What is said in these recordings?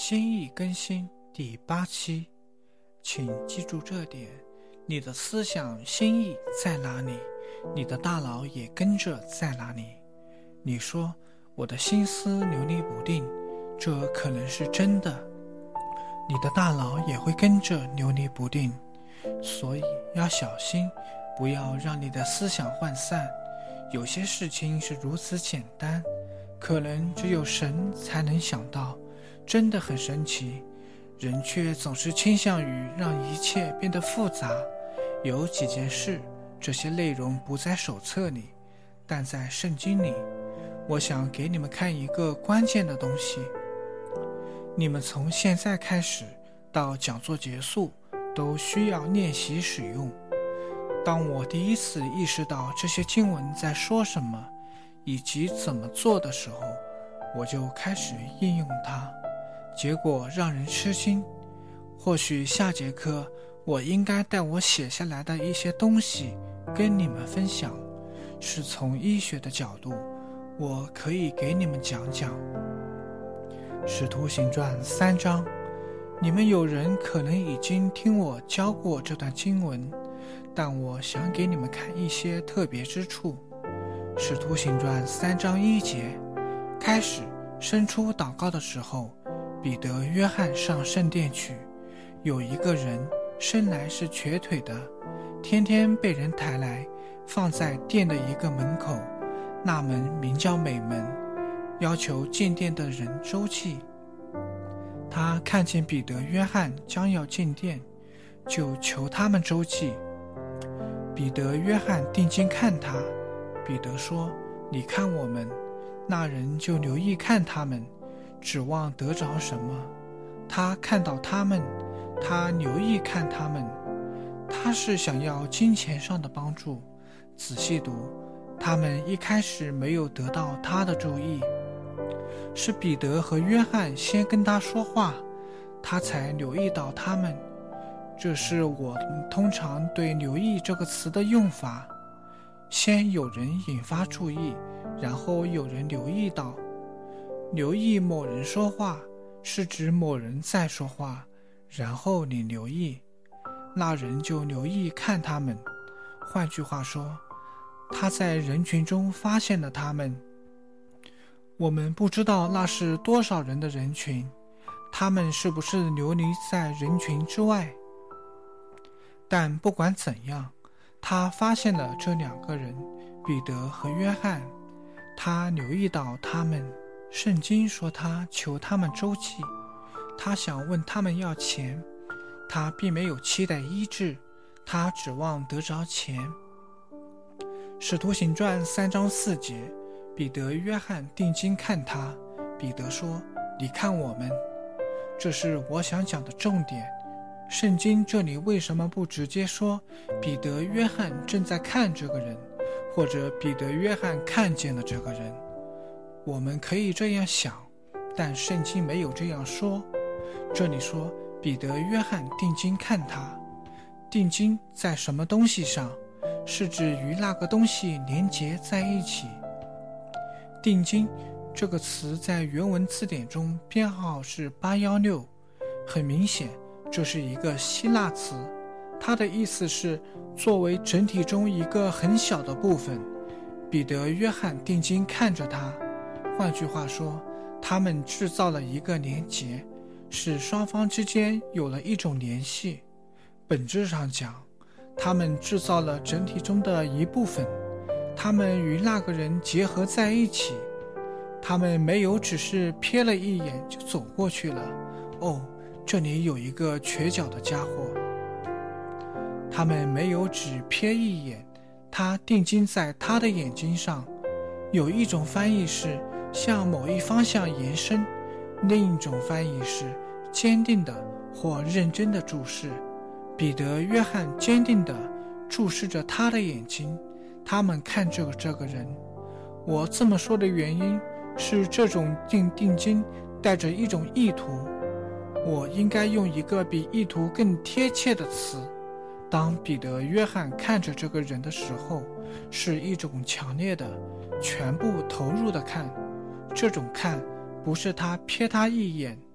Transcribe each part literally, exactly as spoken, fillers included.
心意更新第八期，请记住这点，你的思想心意在哪里，你的大脑也跟着在哪里。你说我的心思流离不定，这可能是真的，你的大脑也会跟着流离不定，所以要小心，不要让你的思想涣散。有些事情是如此简单，可能只有神才能想到，真的很神奇，人却总是倾向于让一切变得复杂。有几件事，这些内容不在手册里，但在圣经里。我想给你们看一个关键的东西，你们从现在开始到讲座结束都需要练习使用。当我第一次意识到这些经文在说什么以及怎么做的时候，我就开始应用它，结果让人吃惊。或许下节课我应该带我写下来的一些东西跟你们分享，是从医学的角度，我可以给你们讲讲。使徒行传三章，你们有人可能已经听我教过这段经文，但我想给你们看一些特别之处。使徒行传三章一节开始，伸出祷告的时候，彼得、约翰上圣殿去，有一个人生来是瘸腿的，天天被人抬来，放在殿的一个门口，那门名叫美门，要求进殿的人周济。他看见彼得、约翰将要进殿，就求他们周济。彼得、约翰定睛看他，彼得说：“你看我们。”那人就留意看他们，指望得着什么。他看到他们，他留意看他们，他是想要金钱上的帮助。仔细读，他们一开始没有得到他的注意，是彼得和约翰先跟他说话，他才留意到他们。这是我通常对留意这个词的用法，先有人引发注意，然后有人留意到。留意某人说话，是指某人在说话，然后你留意，那人就留意看他们。换句话说，他在人群中发现了他们。我们不知道那是多少人的人群，他们是不是流离在人群之外，但不管怎样，他发现了这两个人，彼得和约翰，他留意到他们。圣经说他求他们周济，他想问他们要钱，他并没有期待医治，他指望得着钱。使徒行传三章四节，彼得、约翰定睛看他，彼得说：“你看我们。”这是我想讲的重点。圣经这里为什么不直接说彼得、约翰正在看这个人，或者彼得、约翰看见了这个人？我们可以这样想，但圣经没有这样说。这里说彼得、约翰定睛看他，定睛在什么东西上？是指与那个东西连结在一起。定睛这个词在原文字典中编号是八一六，很明显这是一个希腊词，它的意思是作为整体中一个很小的部分。彼得、约翰定睛看着他，换句话说，他们制造了一个连结，使双方之间有了一种联系。本质上讲，他们制造了整体中的一部分，他们与那个人结合在一起。他们没有只是瞥了一眼就走过去了，哦，这里有一个瘸脚的家伙。他们没有只瞥一眼，他定睛在他的眼睛上。有一种翻译是向某一方向延伸，另一种翻译是坚定的或认真的注视。彼得、约翰坚定地注视着他的眼睛，他们看着这个人。我这么说的原因是，这种定定睛带着一种意图，我应该用一个比意图更贴切的词。当彼得、约翰看着这个人的时候，是一种强烈的、全部投入的看。这种看不是他瞥他一眼，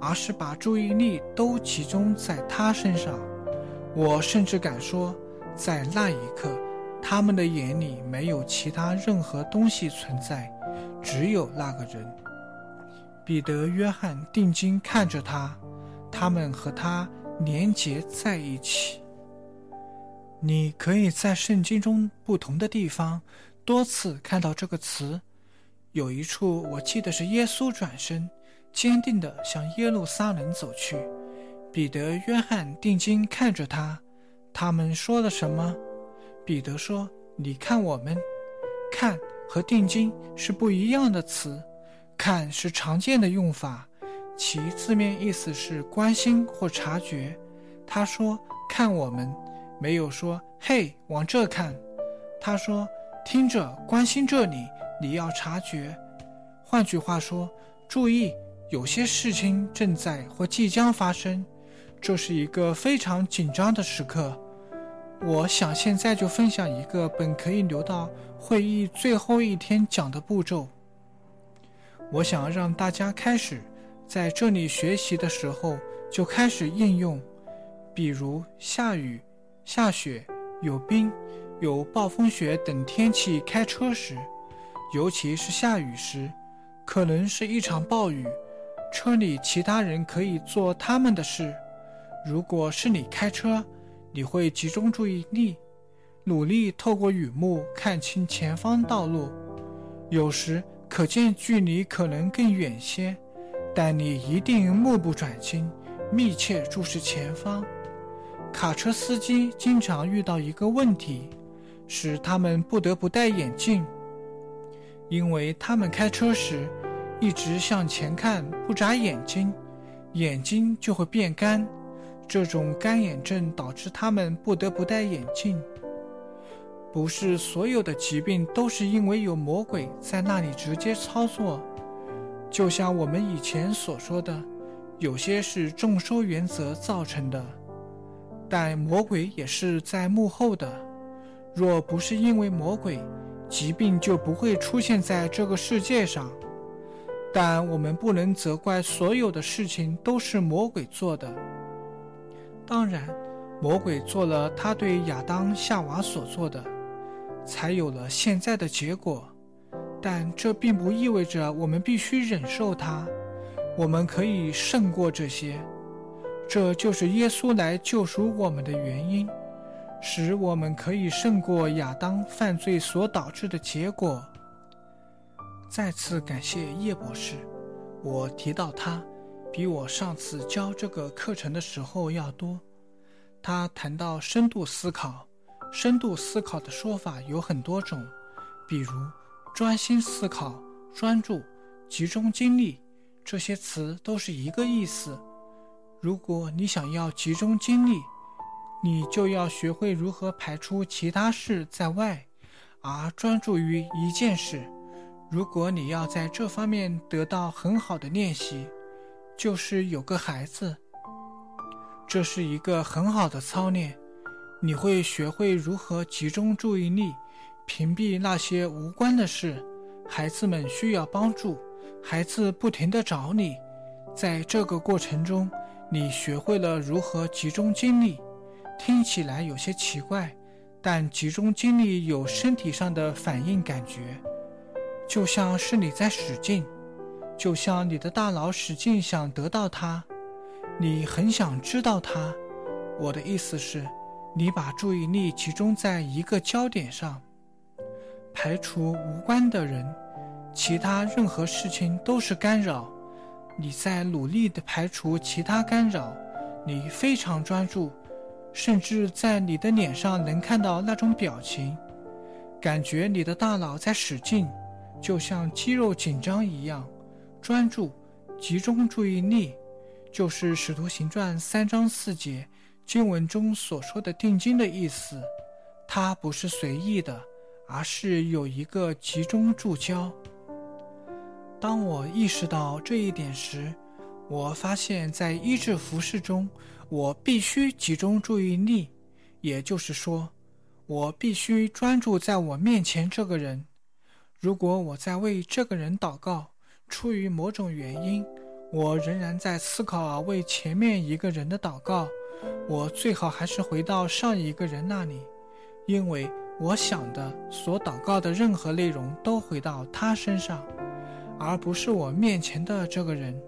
而是把注意力都集中在他身上。我甚至敢说，在那一刻，他们的眼里没有其他任何东西存在，只有那个人。彼得、约翰定睛看着他，他们和他连结在一起。你可以在圣经中不同的地方多次看到这个词，有一处我记得是耶稣转身，坚定地向耶路撒冷走去。彼得、约翰定睛看着他，他们说了什么？彼得说：你看我们。看和定睛是不一样的词，看是常见的用法，其字面意思是关心或察觉。他说看我们，没有说嘿往这看。他说听着，关心这里，你要察觉。换句话说，注意，有些事情正在或即将发生，这是一个非常紧张的时刻。我想现在就分享一个本可以留到会议最后一天讲的步骤。我想让大家开始在这里学习的时候就开始应用，比如下雨、下雪、有冰、有暴风雪等天气开车时，尤其是下雨时，可能是一场暴雨，车里其他人可以做他们的事。如果是你开车，你会集中注意力，努力透过雨幕看清前方道路。有时可见距离可能更远些，但你一定目不转睛，密切注视前方。卡车司机经常遇到一个问题，使他们不得不戴眼镜，因为他们开车时一直向前看，不眨眼睛，眼睛就会变干。这种干眼症导致他们不得不戴眼镜。不是所有的疾病都是因为有魔鬼在那里直接操作，就像我们以前所说的，有些是众收原则造成的，但魔鬼也是在幕后的。若不是因为魔鬼，疾病就不会出现在这个世界上。但我们不能责怪所有的事情都是魔鬼做的。当然，魔鬼做了他对亚当、夏娃所做的，才有了现在的结果。但这并不意味着我们必须忍受它，我们可以胜过这些。这就是耶稣来救赎我们的原因，使我们可以胜过亚当犯罪所导致的结果。再次感谢叶博士，我提到他比我上次教这个课程的时候要多。他谈到深度思考，深度思考的说法有很多种，比如专心思考、专注、集中精力，这些词都是一个意思。如果你想要集中精力，你就要学会如何排除其他事在外，而专注于一件事。如果你要在这方面得到很好的练习，就是有个孩子，这是一个很好的操练。你会学会如何集中注意力，屏蔽那些无关的事。孩子们需要帮助，孩子不停地找你。在这个过程中，你学会了如何集中精力。听起来有些奇怪，但集中精力有身体上的反应感觉，就像是你在使劲，就像你的大脑使劲想得到它，你很想知道它。我的意思是，你把注意力集中在一个焦点上，排除无关的人，其他任何事情都是干扰。你在努力地排除其他干扰，你非常专注，甚至在你的脸上能看到那种表情，感觉你的大脑在使劲，就像肌肉紧张一样。专注、集中注意力，就是使徒行传三章四节经文中所说的定睛的意思。它不是随意的，而是有一个集中注焦。当我意识到这一点时，我发现在医治服事中，我必须集中注意力，也就是说，我必须专注在我面前这个人。如果我在为这个人祷告，出于某种原因， 我仍然在思考为前面一个人的祷告，我最好还是回到上一个人那里，因为我想的所祷告的任何内容都回到他身上，而不是我面前的这个人。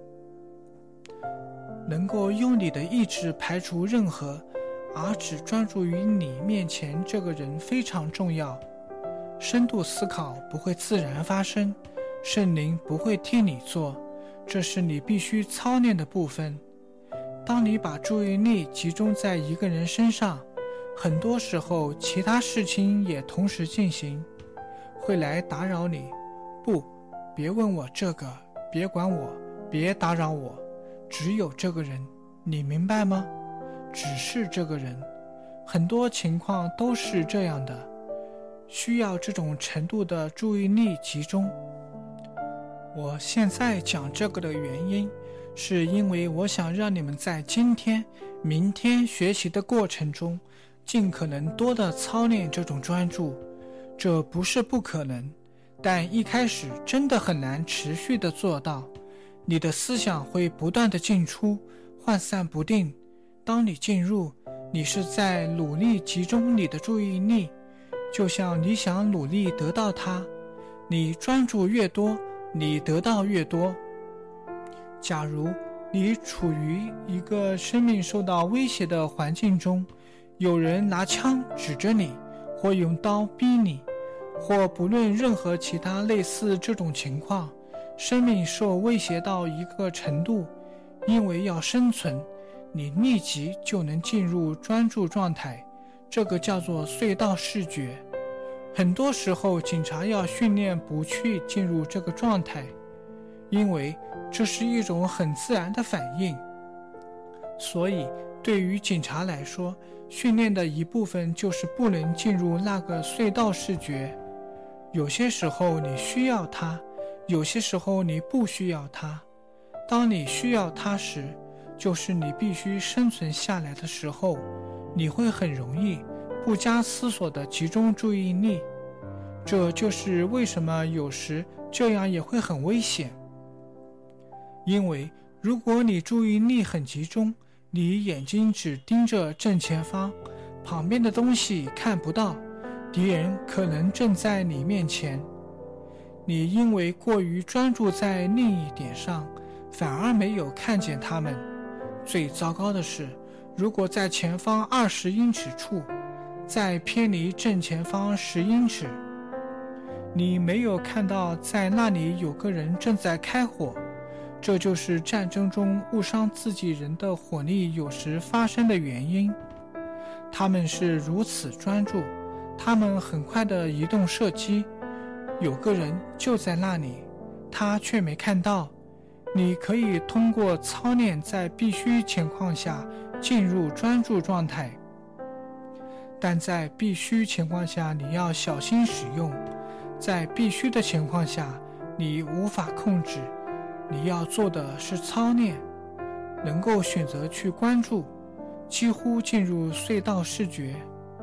能够用你的意志排除任何，而只专注于你面前这个人非常重要。深度思考不会自然发生，圣灵不会替你做，这是你必须操练的部分。当你把注意力集中在一个人身上，很多时候其他事情也同时进行，会来打扰你。不，别问我这个，别管我，别打扰我，只有这个人，你明白吗？只是这个人，很多情况都是这样的，需要这种程度的注意力集中。我现在讲这个的原因，是因为我想让你们在今天、明天学习的过程中，尽可能多的操练这种专注。这不是不可能，但一开始真的很难持续的做到。你的思想会不断的进出，涣散不定。当你进入，你是在努力集中你的注意力，就像你想努力得到它。你专注越多，你得到越多。假如你处于一个生命受到威胁的环境中，有人拿枪指着你，或用刀逼你，或不论任何其他类似这种情况，生命受威胁到一个程度，因为要生存，你立即就能进入专注状态，这个叫做隧道视觉。很多时候警察要训练不去进入这个状态，因为这是一种很自然的反应。所以对于警察来说，训练的一部分就是不能进入那个隧道视觉。有些时候你需要它，有些时候你不需要它。当你需要它时，就是你必须生存下来的时候，你会很容易不加思索地集中注意力。这就是为什么有时这样也会很危险。因为如果你注意力很集中，你眼睛只盯着正前方，旁边的东西看不到，敌人可能正在你面前。你因为过于专注在另一点上，反而没有看见他们。最糟糕的是，如果在前方二十英尺处，再偏离正前方十英尺，你没有看到在那里有个人正在开火。这就是战争中误伤自己人的火力有时发生的原因。他们是如此专注，他们很快地移动射击，有个人就在那里，他却没看到。你可以通过操练在必须情况下进入专注状态，但在必须情况下你要小心使用。在必须的情况下你无法控制，你要做的是操练，能够选择去关注，几乎进入隧道视觉。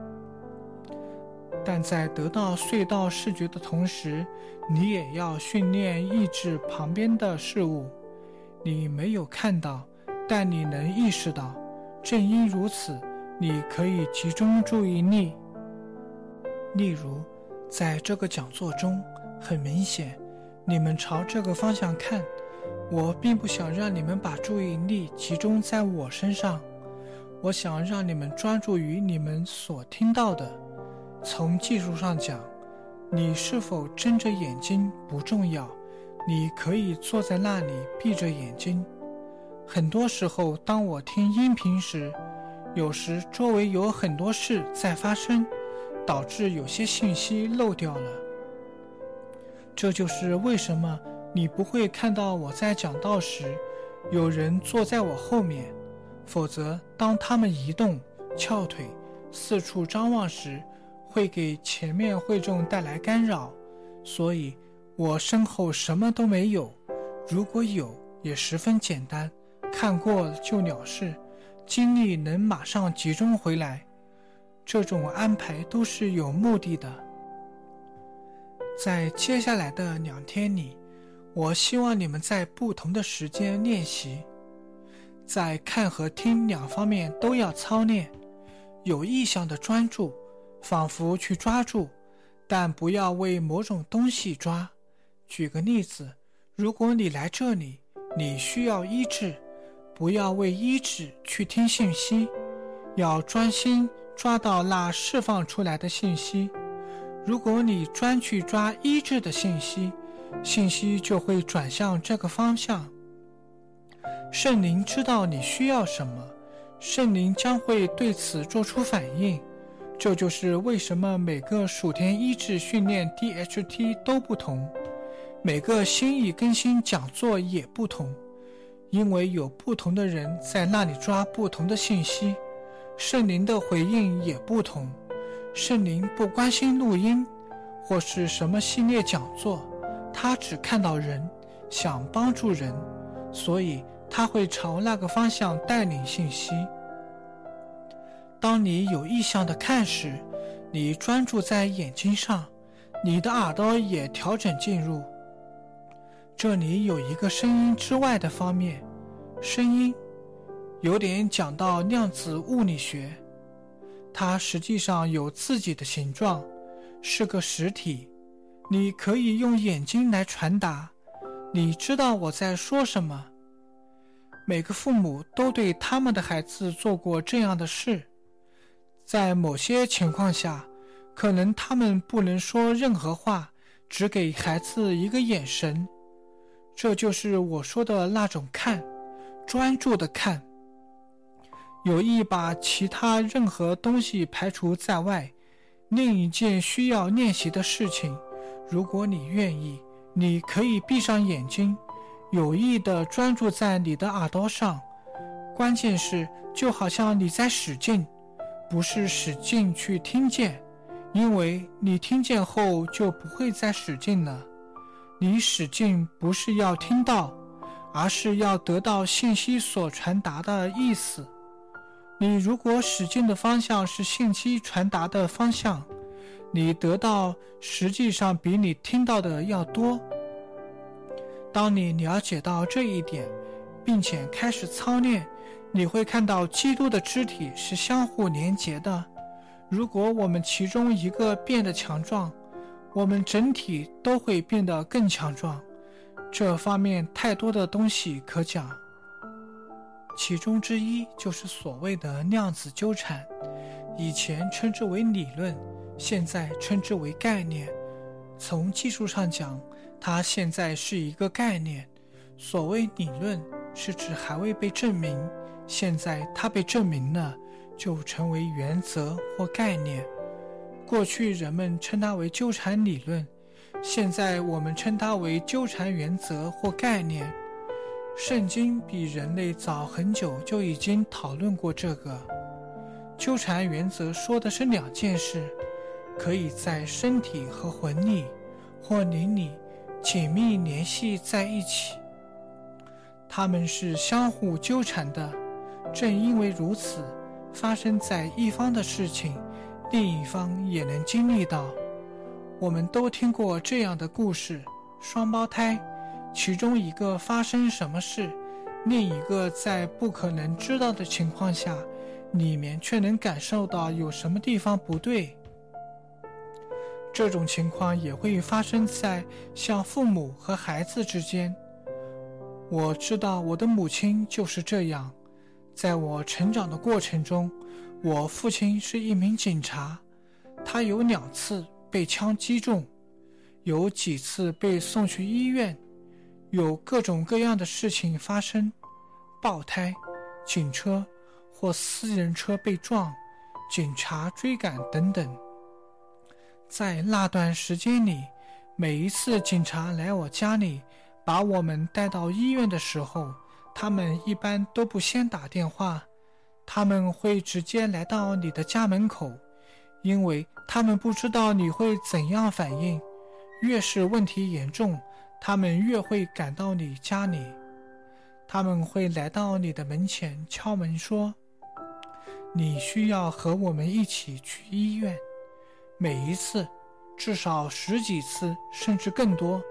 但在得到隧道视觉的同时，你也要训练抑制旁边的事物。你没有看到，但你能意识到，正因如此，你可以集中注意力。例如，在这个讲座中，很明显，你们朝这个方向看，我并不想让你们把注意力集中在我身上，我想让你们专注于你们所听到的。从技术上讲，你是否睁着眼睛不重要，你可以坐在那里闭着眼睛。很多时候当我听音频时，有时周围有很多事在发生，导致有些信息漏掉了。这就是为什么你不会看到我在讲道时有人坐在我后面，否则当他们移动、翘腿、四处张望时，会给前面会众带来干扰。所以我身后什么都没有，如果有也十分简单，看过就了事，精力能马上集中回来。这种安排都是有目的的。在接下来的两天里， 我希望你们在不同的时间练习，在看和听两方面都要操练，有意向的专注，仿佛去抓住，但不要为某种东西抓。举个例子，如果你来这里，你需要医治，不要为医治去听信息，要专心抓到那释放出来的信息。如果你专去抓医治的信息，信息就会转向这个方向。圣灵知道你需要什么，圣灵将会对此做出反应。这就是为什么每个属天医治训练 D H T 都不同，每个心意更新讲座也不同，因为有不同的人在那里抓不同的信息，圣灵的回应也不同。圣灵不关心录音或是什么系列讲座，他只看到人，想帮助人，所以他会朝那个方向带领信息。当你有意向的看时，你专注在眼睛上，你的耳朵也调整进入。这里有一个声音之外的方面，声音有点讲到量子物理学，它实际上有自己的形状，是个实体，你可以用眼睛来传达。你知道我在说什么？每个父母都对他们的孩子做过这样的事。在某些情况下，可能他们不能说任何话，只给孩子一个眼神。这就是我说的那种看，专注的看，有意把其他任何东西排除在外。另一件需要练习的事情，如果你愿意，你可以闭上眼睛，有意地专注在你的耳朵上。关键是，就好像你在使劲，不是使劲去听见，因为你听见后就不会再使劲了。你使劲不是要听到，而是要得到信息所传达的意思。你如果使劲的方向是信息传达的方向，你得到实际上比你听到的要多。当你了解到这一点，并且开始操练，你会看到基督的肢体是相互连结的。如果我们其中一个变得强壮，我们整体都会变得更强壮。这方面太多的东西可讲，其中之一就是所谓的量子纠缠，以前称之为理论，现在称之为概念。从技术上讲，它现在是一个概念。所谓理论是指还未被证明，现在它被证明了，就成为原则或概念。过去人们称它为纠缠理论，现在我们称它为纠缠原则或概念。圣经比人类早很久就已经讨论过这个。纠缠原则说的是两件事，可以在身体和魂里或灵里紧密联系在一起，它们是相互纠缠的。正因为如此，发生在一方的事情，另一方也能经历到。我们都听过这样的故事，双胞胎，其中一个发生什么事，另一个在不可能知道的情况下，里面却能感受到有什么地方不对。这种情况也会发生在像父母和孩子之间。我知道我的母亲就是这样。在我成长的过程中，我父亲是一名警察，他有两次被枪击中，有几次被送去医院，有各种各样的事情发生，爆胎、警车或私人车被撞、警察追赶等等。在那段时间里，每一次警察来我家里把我们带到医院的时候，他们一般都不先打电话，他们会直接来到你的家门口，因为他们不知道你会怎样反应。越是问题严重，他们越会赶到你家里。他们会来到你的门前敲门说，你需要和我们一起去医院。每一次，至少十几次，甚至更多，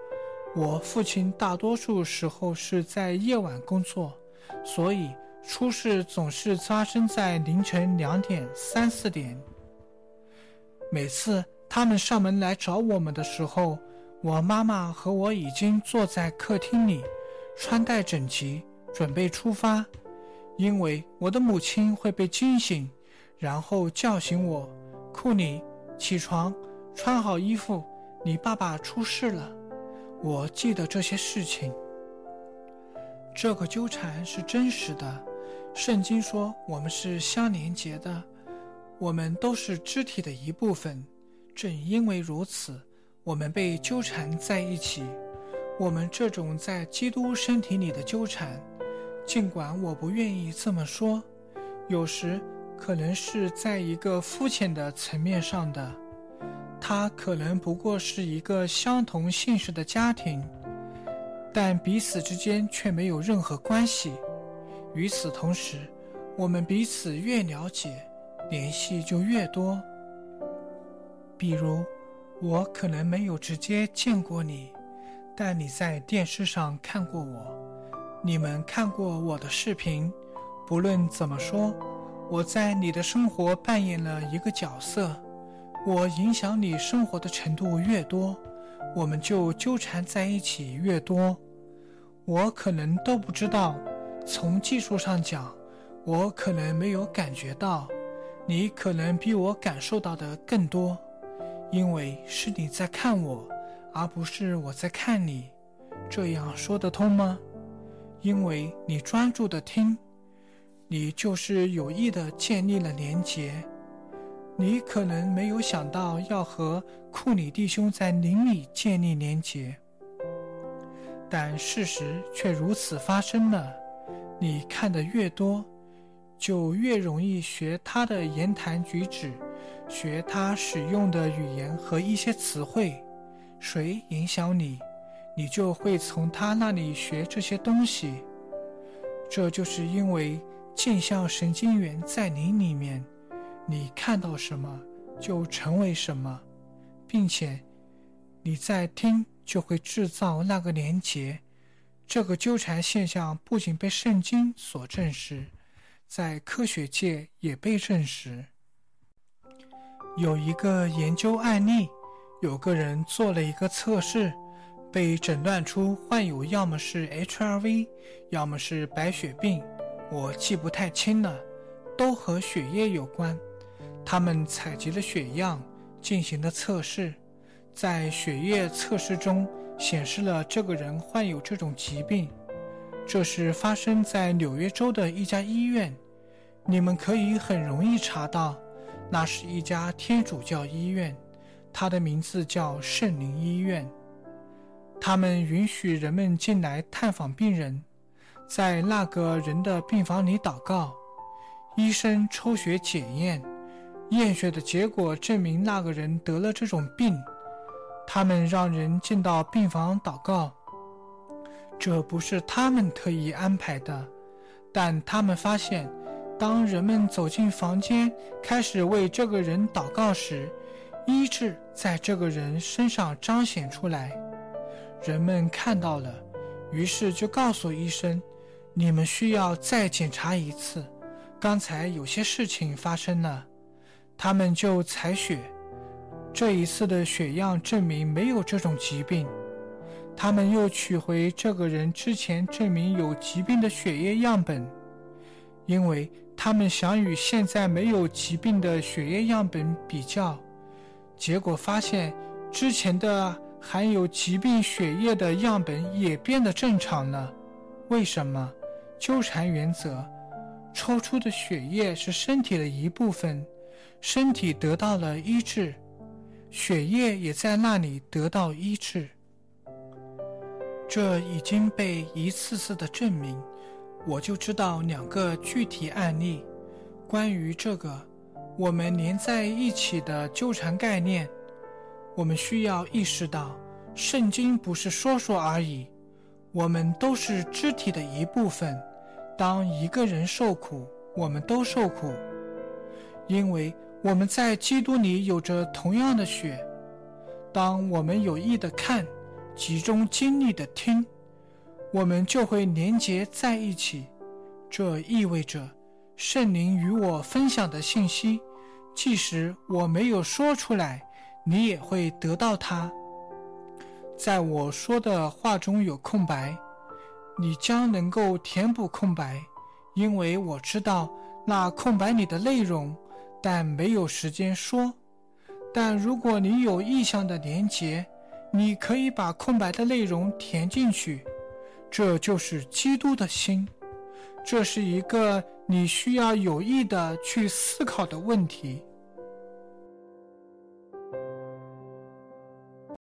我父亲大多数时候是在夜晚工作，所以出事总是发生在凌晨两点、三四点。每次他们上门来找我们的时候，我妈妈和我已经坐在客厅里，穿戴整齐，准备出发。因为我的母亲会被惊醒，然后叫醒我：库里，起床，穿好衣服，你爸爸出事了。我记得这些事情。这个纠缠是真实的，圣经说我们是相连结的，我们都是肢体的一部分。正因为如此，我们被纠缠在一起。我们这种在基督身体里的纠缠，尽管我不愿意这么说，有时可能是在一个肤浅的层面上的，它可能不过是一个相同姓氏的家庭，但彼此之间却没有任何关系。与此同时，我们彼此越了解，联系就越多。比如，我可能没有直接见过你，但你在电视上看过我，你们看过我的视频。不论怎么说，我在你的生活扮演了一个角色。我影响你生活的程度越多，我们就纠缠在一起越多。我可能都不知道，从技术上讲，我可能没有感觉到，你可能比我感受到的更多，因为是你在看我，而不是我在看你。这样说得通吗？因为你专注地听，你就是有意地建立了连结。你可能没有想到要和库里弟兄在灵里建立连结，但事实却如此发生了。你看得越多，就越容易学他的言谈举止，学他使用的语言和一些词汇。谁影响你，你就会从他那里学这些东西。这就是因为镜像神经元在你里面，你看到什么就成为什么，并且你在听就会制造那个连结。这个纠缠现象不仅被圣经所证实，在科学界也被证实。有一个研究案例，有个人做了一个测试，被诊断出患有要么是 H I V， 要么是白血病，我记不太清了，都和血液有关。他们采集了血样，进行了测试，在血液测试中显示了这个人患有这种疾病。这是发生在纽约州的一家医院，你们可以很容易查到，那是一家天主教医院，它的名字叫圣灵医院。他们允许人们进来探访病人，在那个人的病房里祷告，医生抽血检验，验血的结果证明那个人得了这种病。他们让人进到病房祷告，这不是他们特意安排的，但他们发现，当人们走进房间开始为这个人祷告时，医治在这个人身上彰显出来。人们看到了，于是就告诉医生，你们需要再检查一次，刚才有些事情发生了。他们就采血，这一次的血样证明没有这种疾病。他们又取回这个人之前证明有疾病的血液样本，因为他们想与现在没有疾病的血液样本比较，结果发现之前的含有疾病血液的样本也变得正常了。为什么？纠缠原则，抽出的血液是身体的一部分，身体得到了医治，血液也在那里得到医治。这已经被一次次的证明，我就知道两个具体案例。关于这个我们连在一起的纠缠概念，我们需要意识到，圣经不是说说而已，我们都是肢体的一部分。当一个人受苦，我们都受苦，因为我们在基督里有着同样的血。当我们有意的看， 集中精力的听，我们就会连结在一起。这意味着圣灵与我分享的信息，即使我没有说出来，你也会得到它。在我说的话中有空白，你将能够填补空白，因为我知道那空白里的内容，但没有时间说。但如果你有意向的连结，你可以把空白的内容填进去。这就是基督的心。这是一个你需要有意的去思考的问题。